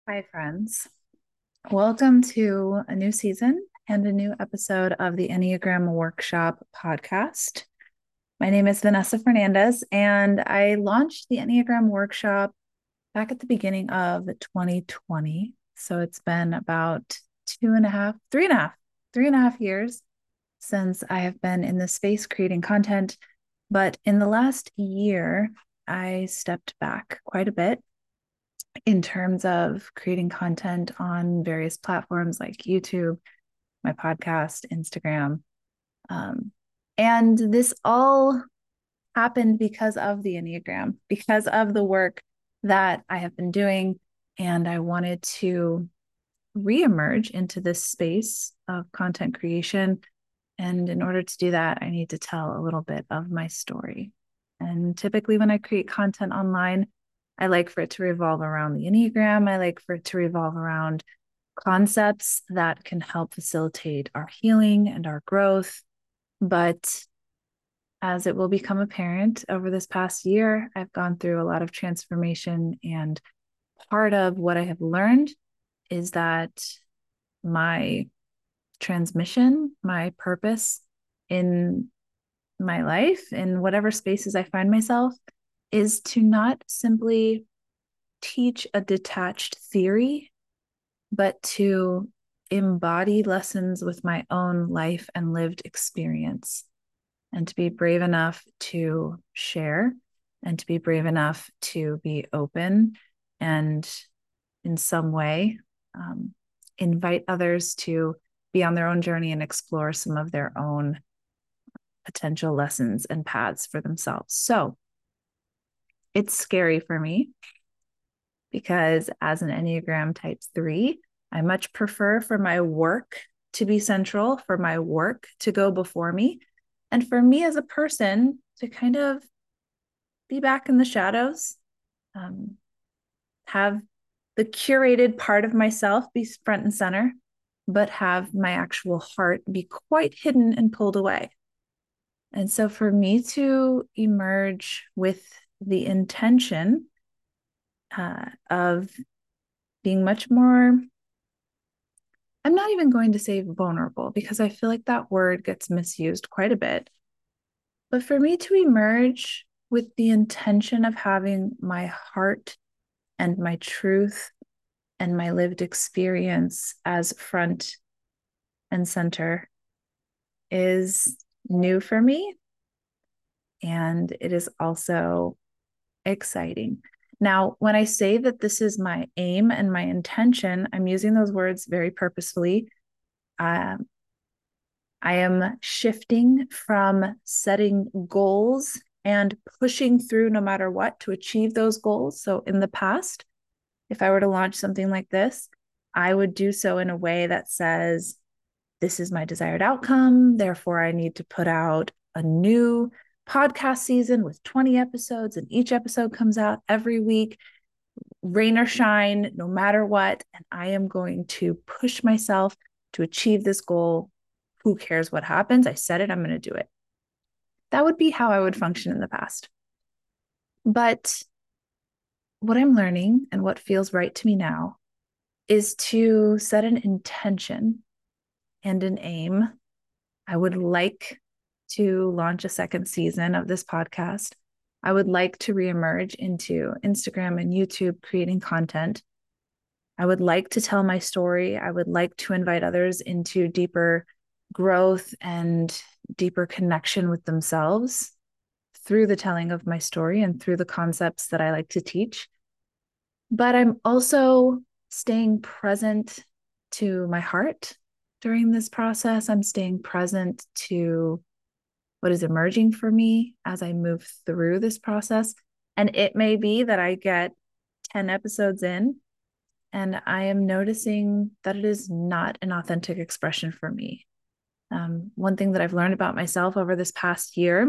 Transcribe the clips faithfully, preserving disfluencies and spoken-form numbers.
Hi, friends. Welcome to a new season and a new episode of the Enneagram Workshop podcast. My name is Vanessa Fernandez, and I launched the Enneagram Workshop back at the beginning of twenty twenty. So it's been about two and a half, three and a half, three and a half years since I have been in this space creating content. But in the last year, I stepped back quite a bit in terms of creating content on various platforms like YouTube, my podcast, Instagram. Um, and this all happened because of the Enneagram, because of the work that I have been doing. And I wanted to reemerge into this space of content creation. And in order to do that, I need to tell a little bit of my story. And typically, when I create content online, I like for it to revolve around the Enneagram. I like for it to revolve around concepts that can help facilitate our healing and our growth. But as it will become apparent over this past year, I've gone through a lot of transformation. And part of what I have learned is that my transmission, my purpose in my life, in whatever spaces I find myself, is to not simply teach a detached theory, but to embody lessons with my own life and lived experience, and to be brave enough to share, and to be brave enough to be open, and in some way um, invite others to be on their own journey and explore some of their own potential lessons and paths for themselves. So it's scary for me because as an Enneagram type three, I much prefer for my work to be central, for my work to go before me, and for me as a person to kind of be back in the shadows, um, have the curated part of myself be front and center, but have my actual heart be quite hidden and pulled away. And so for me to emerge with the intention uh, of being much more, I'm not even going to say vulnerable because I feel like that word gets misused quite a bit. But for me to emerge with the intention of having my heart and my truth and my lived experience as front and center is new for me. And it is also exciting. Now, when I say that this is my aim and my intention, I'm using those words very purposefully. Um, I am shifting from setting goals and pushing through no matter what to achieve those goals. So, in the past, if I were to launch something like this, I would do so in a way that says, this is my desired outcome. Therefore, I need to put out a new podcast season with twenty episodes, and each episode comes out every week, rain or shine, no matter what. And I am going to push myself to achieve this goal. Who cares what happens? I said it, I'm going to do it. That would be how I would function in the past. But what I'm learning and what feels right to me now is to set an intention and an aim. I would like to launch a second season of this podcast. I would like to reemerge into Instagram and YouTube creating content. I would like to tell my story. I would like to invite others into deeper growth and deeper connection with themselves through the telling of my story and through the concepts that I like to teach. But I'm also staying present to my heart during this process. I'm staying present to what is emerging for me as I move through this process. And it may be that I get ten episodes in and I am noticing that it is not an authentic expression for me. Um, one thing that I've learned about myself over this past year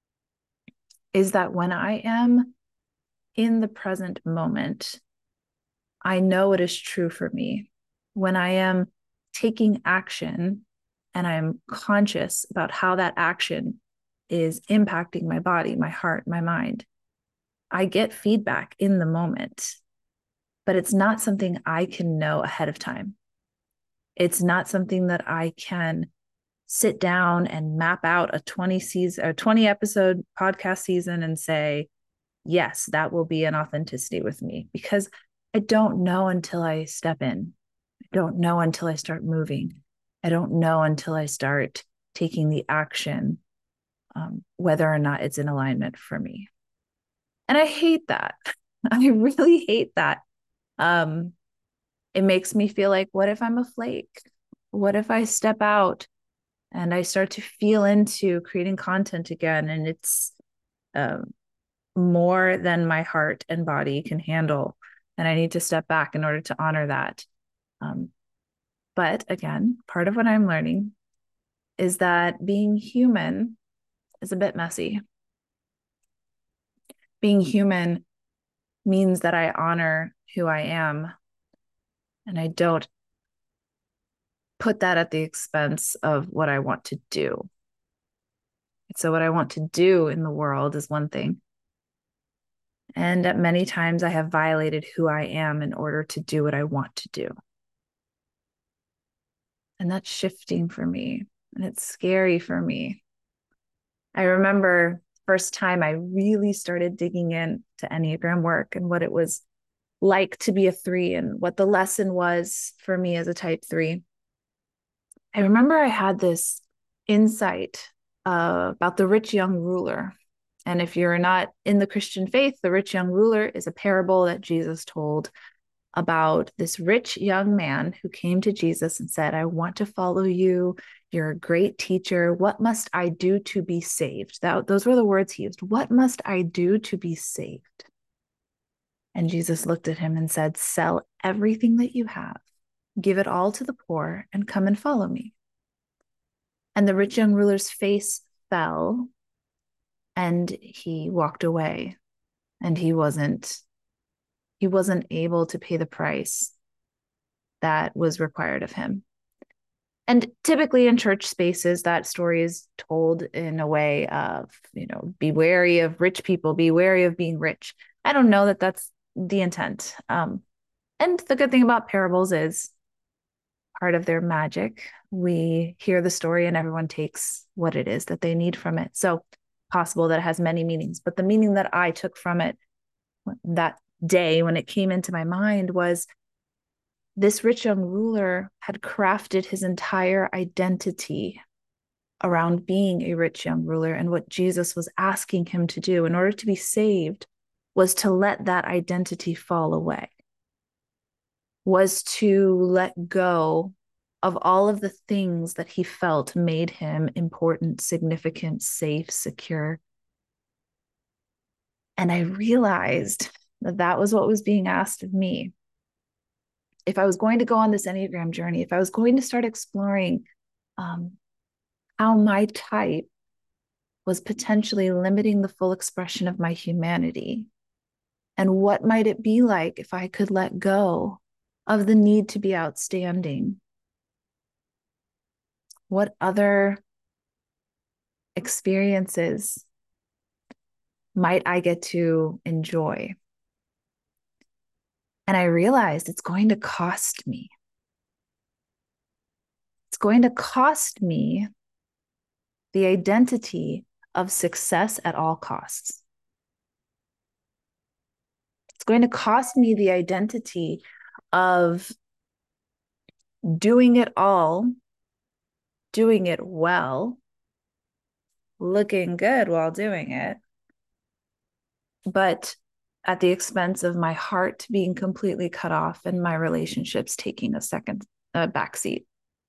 is that when I am in the present moment, I know it is true for me. When I am taking action and I'm conscious about how that action is impacting my body, my heart, my mind, I get feedback in the moment. but it's not something I can know ahead of time. It's not something that I can sit down and map out a twenty season or twenty episode podcast season and say, yes, that will be an authenticity with me, because I don't know until I step in. I don't know until I start moving. I don't know until I start taking the action, um, whether or not it's in alignment for me. And I hate that. I really hate that. Um, it makes me feel like, what if I'm a flake? What if I step out and I start to feel into creating content again, and it's um, more than my heart and body can handle, and I need to step back in order to honor that. Um, but again, part of what I'm learning is that being human is a bit messy. Being human means that I honor who I am, and I don't put that at the expense of what I want to do. So what I want to do in the world is one thing. And at many times I have violated who I am in order to do what I want to do. And that's shifting for me. And it's scary for me. I remember first time I really started digging in to Enneagram work and what it was like to be a three and what the lesson was for me as a type three. I remember I had this insight uh, about the rich young ruler. And if you're not in the Christian faith, the rich young ruler is a parable that Jesus told about this rich young man who came to Jesus and said, I want to follow you. You're a great teacher. What must I do to be saved? That, those were the words he used. What must I do to be saved? And Jesus looked at him and said, sell everything that you have, give it all to the poor, and come and follow me. And the rich young ruler's face fell, and he walked away, and he wasn't he wasn't able to pay the price that was required of him. And typically in church spaces, that story is told in a way of, you know, be wary of rich people, be wary of being rich. I don't know that that's the intent. Um, and the good thing about parables is part of their magic. We hear the story and everyone takes what it is that they need from it. So possible that it has many meanings, but the meaning that I took from it that day when it came into my mind was this rich young ruler had crafted his entire identity around being a rich young ruler. And what Jesus was asking him to do in order to be saved was to let that identity fall away, was to let go of all of the things that he felt made him important, significant, safe, secure. And I realized that that was what was being asked of me. If I was going to go on this Enneagram journey, if I was going to start exploring um, how my type was potentially limiting the full expression of my humanity, and what might it be like if I could let go of the need to be outstanding? What other experiences might I get to enjoy? And I realized it's going to cost me. It's going to cost me the identity of success at all costs. It's going to cost me the identity of doing it all, doing it well, looking good while doing it, but at the expense of my heart being completely cut off and my relationships taking a second uh, backseat.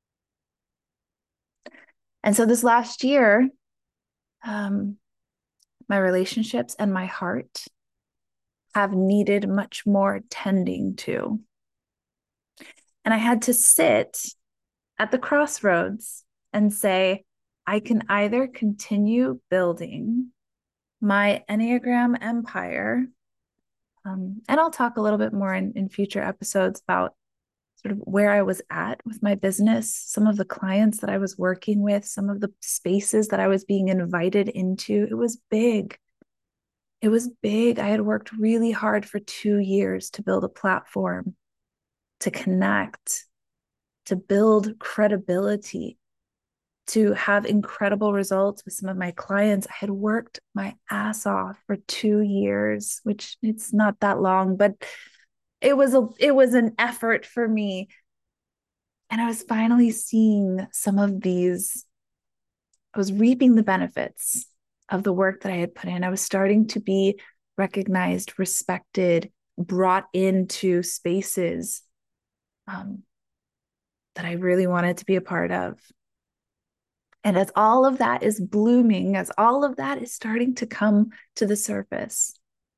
And so this last year, um, my relationships and my heart have needed much more tending to. And I had to sit at the crossroads and say, I can either continue building my Enneagram empire, um, and I'll talk a little bit more in, in future episodes about sort of where I was at with my business, some of the clients that I was working with, some of the spaces that I was being invited into. It was big. It was big. I had worked really hard for two years to build a platform, to connect, to build credibility, to have incredible results with some of my clients. I had worked my ass off for two years, which it's not that long, but it was a it was an effort for me. And I was finally seeing some of these, I was reaping the benefits of the work that I had put in. I was starting to be recognized, respected, brought into spaces um, that I really wanted to be a part of. And as all of that is blooming, as all of that is starting to come to the surface,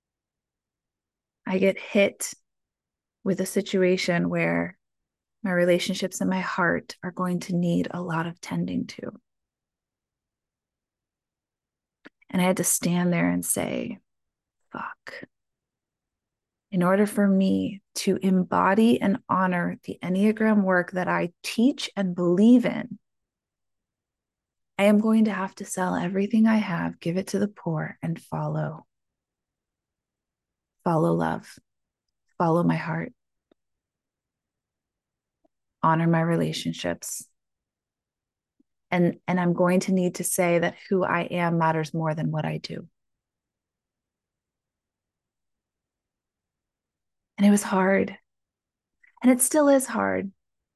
I get hit with a situation where my relationships and my heart are going to need a lot of tending to. And I had to stand there and say, fuck. In order for me to embody and honor the Enneagram work that I teach and believe in, I am going to have to sell everything I have, give it to the poor, and follow. Follow love, follow my heart, honor my relationships. And, and I'm going to need to say that who I am matters more than what I do. And it was hard. And it still is hard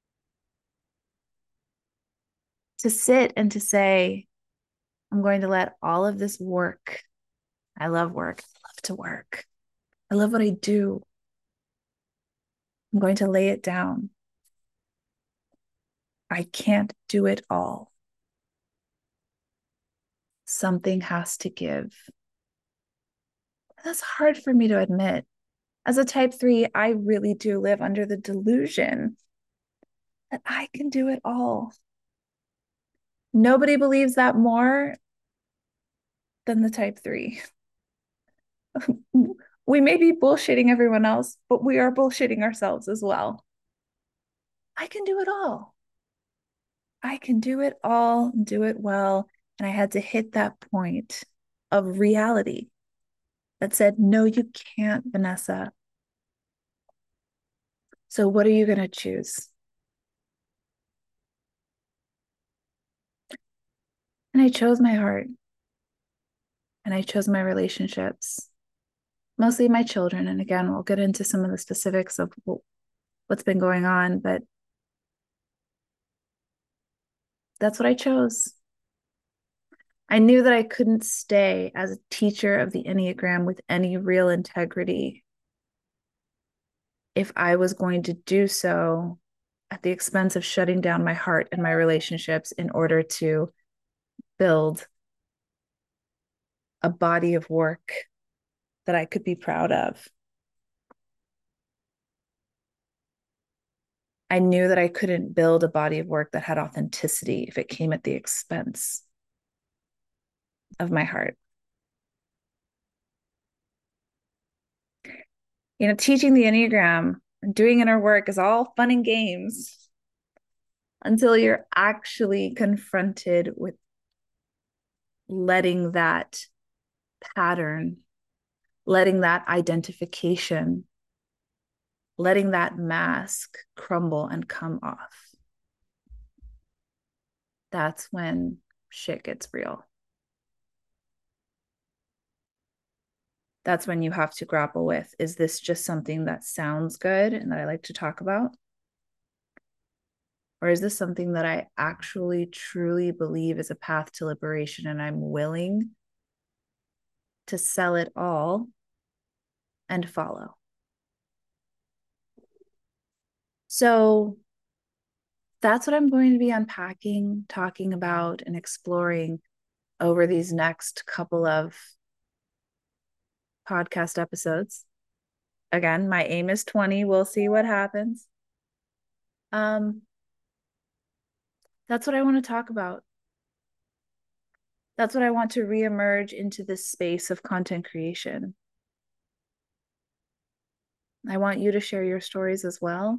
to sit and to say, I'm going to let all of this work. I love work. I love to work. I love what I do. I'm going to lay it down. I can't do it all. Something has to give. That's hard for me to admit. As a type three, I really do live under the delusion that I can do it all. Nobody believes that more than the type three. We may be bullshitting everyone else, but we are bullshitting ourselves as well. I can do it all. I can do it all and do it well. And I had to hit that point of reality that said, no, you can't, Vanessa. So what are you going to choose? And I chose my heart. And I chose my relationships, mostly my children. And again, we'll get into some of the specifics of what's been going on, but that's what I chose. I knew that I couldn't stay as a teacher of the Enneagram with any real integrity if I was going to do so at the expense of shutting down my heart and my relationships in order to build a body of work that I could be proud of. I knew that I couldn't build a body of work that had authenticity if it came at the expense of my heart. You know, teaching the Enneagram and doing inner work is all fun and games until you're actually confronted with letting that pattern, letting that identification, letting that mask crumble and come off. That's when shit gets real. That's when you have to grapple with, is this just something that sounds good and that I like to talk about? Or is this something that I actually truly believe is a path to liberation and I'm willing to sell it all and follow? So that's what I'm going to be unpacking, talking about, and exploring over these next couple of podcast episodes. Again, my aim is twenty. We'll see what happens. Um, that's what I want to talk about. That's what I want to reemerge into this space of content creation. I want you to share your stories as well.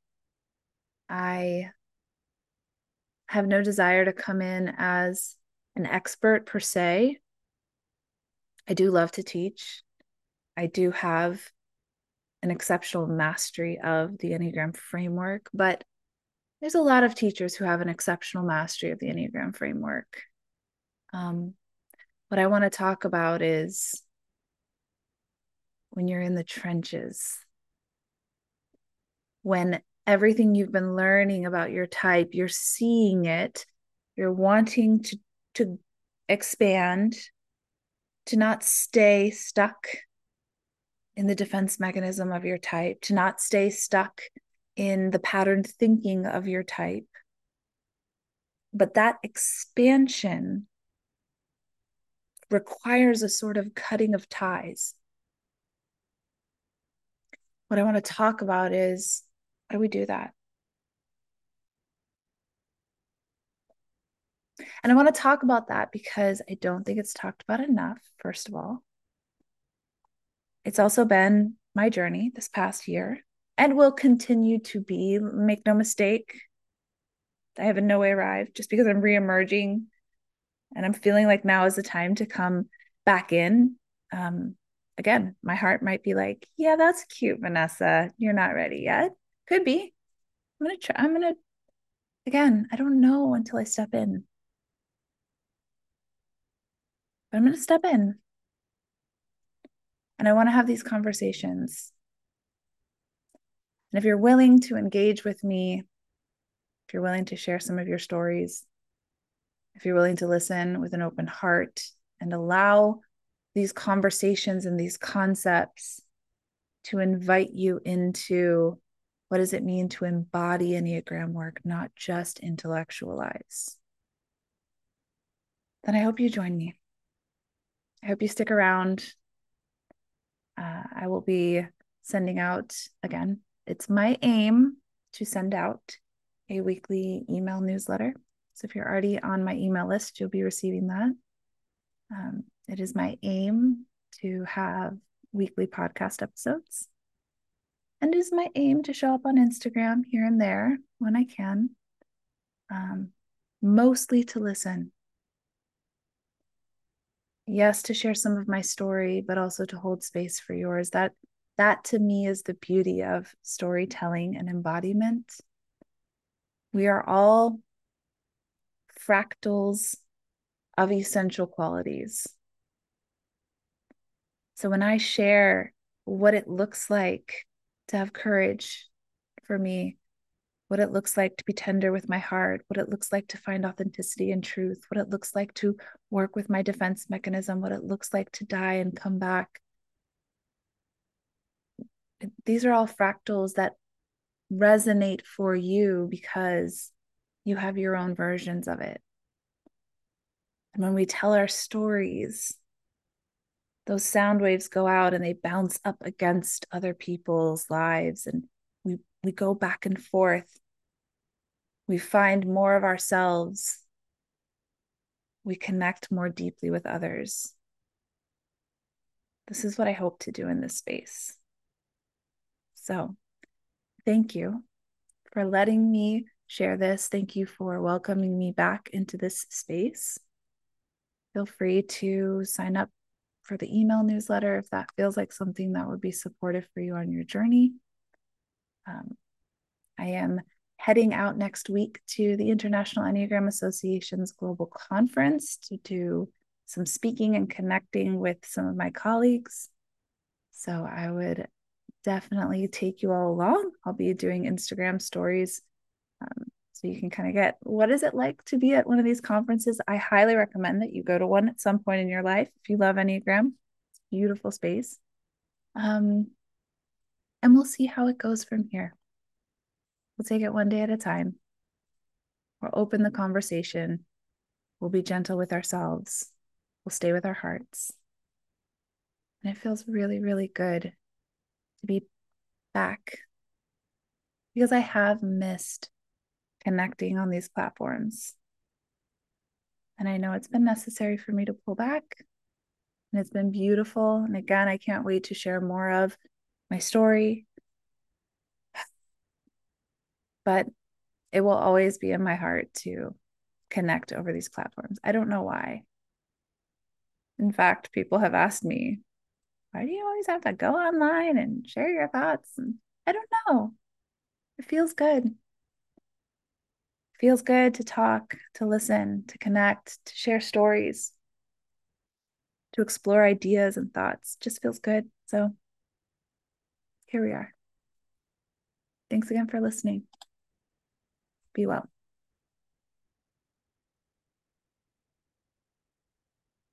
I have no desire to come in as an expert per se. I do love to teach. I do have an exceptional mastery of the Enneagram framework, but there's a lot of teachers who have an exceptional mastery of the Enneagram framework. Um, what I want to talk about is when you're in the trenches, when everything you've been learning about your type, you're seeing it, you're wanting to, to expand, to not stay stuck in the defense mechanism of your type, to not stay stuck in the patterned thinking of your type. But that expansion requires a sort of cutting of ties. What I want to talk about is, how do we do that? And I want to talk about that because I don't think it's talked about enough, first of all. It's also been my journey this past year and will continue to be. Make no mistake, I have in no way arrived just because I'm reemerging and I'm feeling like now is the time to come back in. Um, again, my heart might be like, yeah, that's cute, Vanessa. You're not ready yet. Could be. I'm going to try. I'm going to, again, I don't know until I step in. But I'm going to step in. And I want to have these conversations. And if you're willing to engage with me, if you're willing to share some of your stories, if you're willing to listen with an open heart and allow these conversations and these concepts to invite you into what does it mean to embody Enneagram work, not just intellectualize, then I hope you join me. I hope you stick around. Uh, I will be sending out, again, it's my aim to send out a weekly email newsletter. So if you're already on my email list, you'll be receiving that. Um, it is my aim to have weekly podcast episodes. And it is my aim to show up on Instagram here and there when I can, um, mostly to listen. Yes, to share some of my story, but also to hold space for yours. That that to me is the beauty of storytelling and embodiment. We are all fractals of essential qualities. So when I share what it looks like to have courage for me, what it looks like to be tender with my heart, what it looks like to find authenticity and truth, what it looks like to work with my defense mechanism, what it looks like to die and come back. These are all fractals that resonate for you because you have your own versions of it. And when we tell our stories, those sound waves go out and they bounce up against other people's lives, and we we go back and forth. We find more of ourselves. We connect more deeply with others. This is what I hope to do in this space. So, thank you for letting me share this. Thank you for welcoming me back into this space. Feel free to sign up for the email newsletter if that feels like something that would be supportive for you on your journey. Um, I am heading out next week to the International Enneagram Association's global conference to do some speaking and connecting with some of my colleagues. So I would definitely take you all along. I'll be doing Instagram stories um, so you can kind of get what is it like to be at one of these conferences. I highly recommend that you go to one at some point in your life if you love Enneagram. It's a beautiful space. Um, and we'll see how it goes from here. We'll take it one day at a time. We'll open the conversation. We'll be gentle with ourselves. We'll stay with our hearts. And it feels really, really good to be back because I have missed connecting on these platforms. And I know it's been necessary for me to pull back. And it's been beautiful. And again, I can't wait to share more of my story. But it will always be in my heart to connect over these platforms. I don't know why. In fact, people have asked me, why do you always have to go online and share your thoughts? And I don't know. It feels good. It feels good to talk, to listen, to connect, to share stories, to explore ideas and thoughts. It just feels good. So here we are. Thanks again for listening. Be well.